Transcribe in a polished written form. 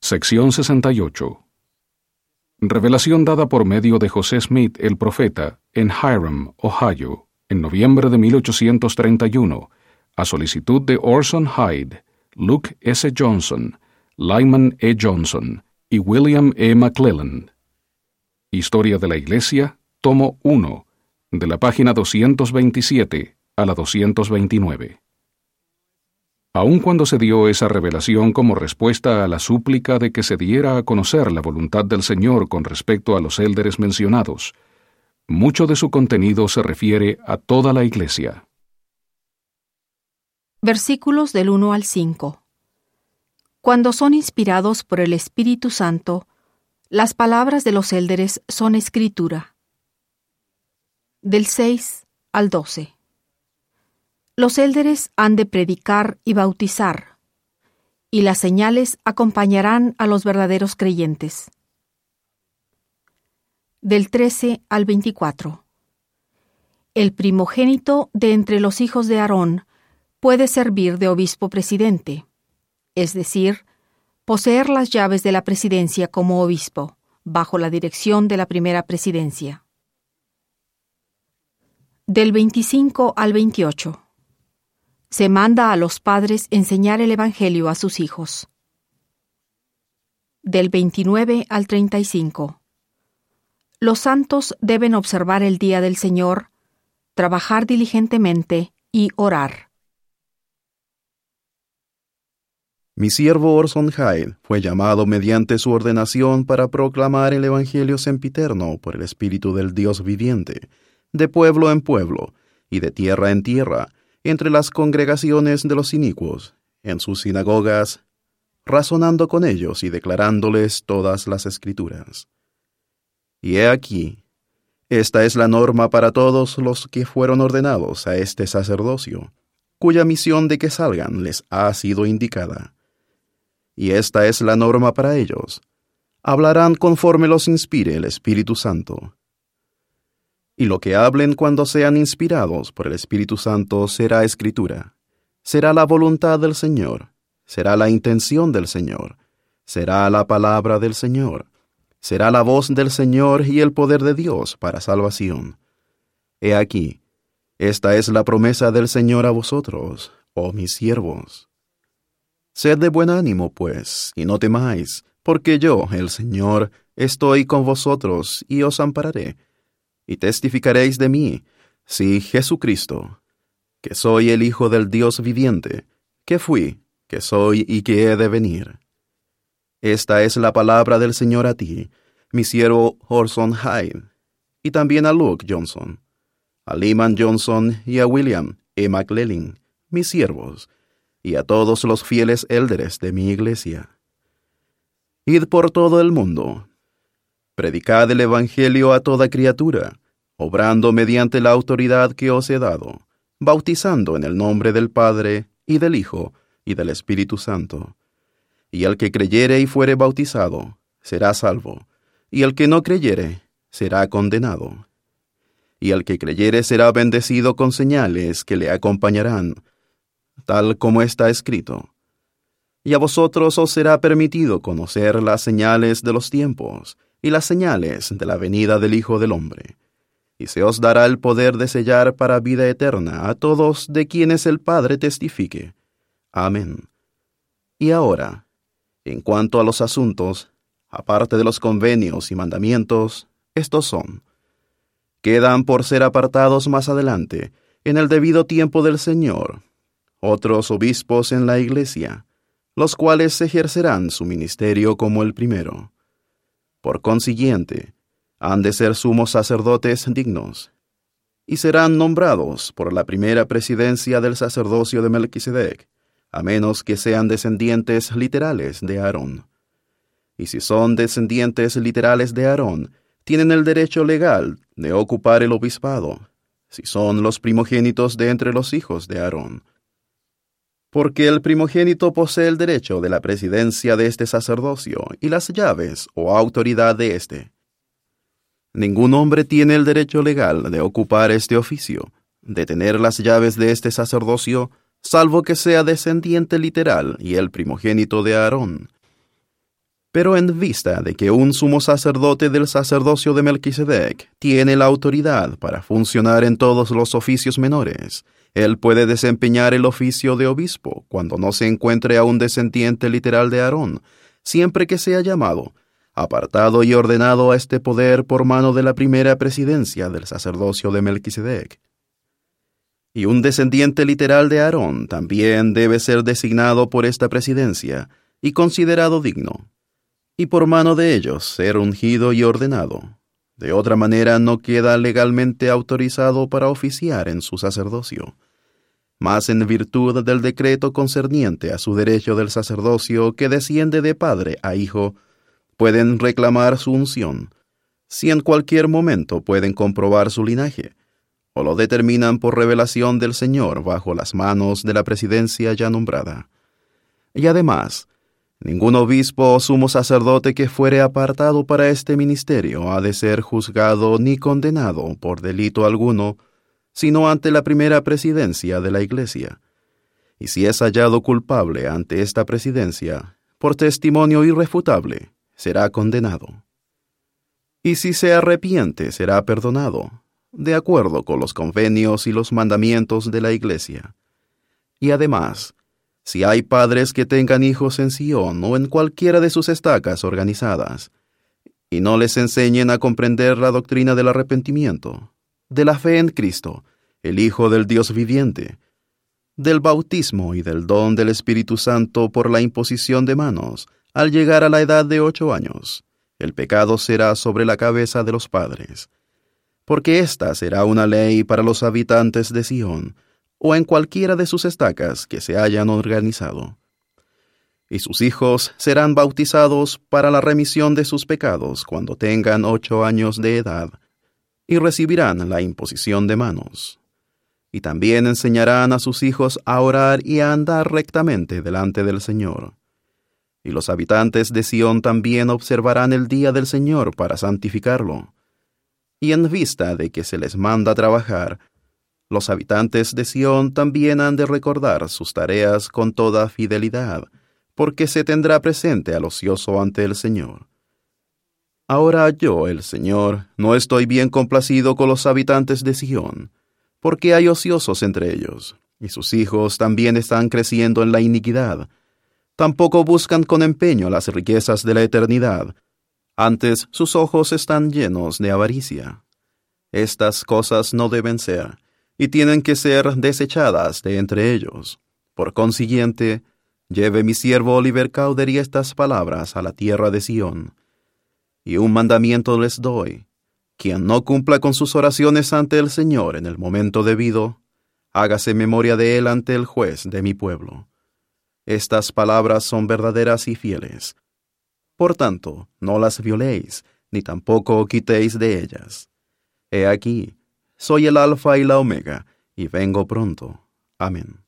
Sección 68. Revelación dada por medio de José Smith, el profeta, en Hiram, Ohio, en noviembre de 1831, a solicitud de Orson Hyde, Luke S. Johnson, Lyman E. Johnson y William E. McClellan. Historia de la Iglesia, tomo 1, de la página 227 a la 229. Aun cuando se dio esa revelación como respuesta a la súplica de que se diera a conocer la voluntad del Señor con respecto a los élderes mencionados, mucho de su contenido se refiere a toda la Iglesia. Versículos del 1 al 5. Cuando son inspirados por el Espíritu Santo, las palabras de los élderes son escritura. Del 6 al 12. Los élderes han de predicar y bautizar, y las señales acompañarán a los verdaderos creyentes. Del 13 al 24. El primogénito de entre los hijos de Aarón puede servir de obispo presidente, es decir, poseer las llaves de la presidencia como obispo, bajo la dirección de la primera presidencia. Del 25 al 28. Se manda a los padres enseñar el Evangelio a sus hijos. Del 29 al 35. Los santos deben observar el día del Señor, trabajar diligentemente y orar. Mi siervo Orson Hyde fue llamado mediante su ordenación para proclamar el Evangelio sempiterno por el Espíritu del Dios viviente, de pueblo en pueblo y de tierra en tierra, entre las congregaciones de los inicuos, en sus sinagogas, razonando con ellos y declarándoles todas las Escrituras. Y he aquí, esta es la norma para todos los que fueron ordenados a este sacerdocio, cuya misión de que salgan les ha sido indicada. Y esta es la norma para ellos: hablarán conforme los inspire el Espíritu Santo. Y lo que hablen cuando sean inspirados por el Espíritu Santo será escritura, será la voluntad del Señor, será la intención del Señor, será la palabra del Señor, será la voz del Señor y el poder de Dios para salvación. He aquí, esta es la promesa del Señor a vosotros, oh mis siervos. Sed de buen ánimo, pues, y no temáis, porque yo, el Señor, estoy con vosotros y os ampararé. Y testificaréis de mí, sí, Jesucristo, que soy el Hijo del Dios viviente, que fui, que soy y que he de venir. Esta es la palabra del Señor a ti, mi siervo Orson Hyde, y también a Luke Johnson, a Lyman Johnson y a William E. McClellan, mis siervos, y a todos los fieles élderes de mi iglesia. Id por todo el mundo. Predicad el Evangelio a toda criatura, obrando mediante la autoridad que os he dado, bautizando en el nombre del Padre, y del Hijo, y del Espíritu Santo. Y el que creyere y fuere bautizado, será salvo, y el que no creyere, será condenado. Y el que creyere será bendecido con señales que le acompañarán, tal como está escrito. Y a vosotros os será permitido conocer las señales de los tiempos, y las señales de la venida del Hijo del Hombre. Y se os dará el poder de sellar para vida eterna a todos de quienes el Padre testifique. Amén. Y ahora, en cuanto a los asuntos, aparte de los convenios y mandamientos, estos son: quedan por ser apartados más adelante, en el debido tiempo del Señor, otros obispos en la Iglesia, los cuales ejercerán su ministerio como el primero. Por consiguiente, han de ser sumos sacerdotes dignos, y serán nombrados por la primera presidencia del sacerdocio de Melquisedec, a menos que sean descendientes literales de Aarón. Y si son descendientes literales de Aarón, tienen el derecho legal de ocupar el obispado, si son los primogénitos de entre los hijos de Aarón. Porque el primogénito posee el derecho de la presidencia de este sacerdocio y las llaves o autoridad de éste. Ningún hombre tiene el derecho legal de ocupar este oficio, de tener las llaves de este sacerdocio, salvo que sea descendiente literal y el primogénito de Aarón. Pero en vista de que un sumo sacerdote del sacerdocio de Melquisedec tiene la autoridad para funcionar en todos los oficios menores, él puede desempeñar el oficio de obispo cuando no se encuentre a un descendiente literal de Aarón, siempre que sea llamado, apartado y ordenado a este poder por mano de la primera presidencia del sacerdocio de Melquisedec. Y un descendiente literal de Aarón también debe ser designado por esta presidencia y considerado digno, y por mano de ellos ser ungido y ordenado. De otra manera no queda legalmente autorizado para oficiar en su sacerdocio. Mas en virtud del decreto concerniente a su derecho del sacerdocio que desciende de padre a hijo, pueden reclamar su unción, si en cualquier momento pueden comprobar su linaje, o lo determinan por revelación del Señor bajo las manos de la presidencia ya nombrada. Y además, ningún obispo o sumo sacerdote que fuere apartado para este ministerio ha de ser juzgado ni condenado por delito alguno, sino ante la primera presidencia de la Iglesia. Y si es hallado culpable ante esta presidencia, por testimonio irrefutable, será condenado. Y si se arrepiente, será perdonado, de acuerdo con los convenios y los mandamientos de la Iglesia. Y además, si hay padres que tengan hijos en Sion o en cualquiera de sus estacas organizadas, y no les enseñen a comprender la doctrina del arrepentimiento, de la fe en Cristo, el Hijo del Dios viviente, del bautismo y del don del Espíritu Santo por la imposición de manos, al llegar a la edad de 8 años, el pecado será sobre la cabeza de los padres, porque esta será una ley para los habitantes de Sion, o en cualquiera de sus estacas que se hayan organizado. Y sus hijos serán bautizados para la remisión de sus pecados cuando tengan 8 años de edad, y recibirán la imposición de manos. Y también enseñarán a sus hijos a orar y a andar rectamente delante del Señor. Y los habitantes de Sion también observarán el día del Señor para santificarlo. Y en vista de que se les manda trabajar, los habitantes de Sion también han de recordar sus tareas con toda fidelidad, porque se tendrá presente al ocioso ante el Señor. Ahora yo, el Señor, no estoy bien complacido con los habitantes de Sion, porque hay ociosos entre ellos, y sus hijos también están creciendo en la iniquidad. Tampoco buscan con empeño las riquezas de la eternidad, antes sus ojos están llenos de avaricia. Estas cosas no deben ser, y tienen que ser desechadas de entre ellos. Por consiguiente, lleve mi siervo Oliver Cowdery estas palabras a la tierra de Sion. Y un mandamiento les doy: quien no cumpla con sus oraciones ante el Señor en el momento debido, hágase memoria de él ante el juez de mi pueblo. Estas palabras son verdaderas y fieles. Por tanto, no las violéis, ni tampoco quitéis de ellas. He aquí, soy el Alfa y la Omega, y vengo pronto. Amén.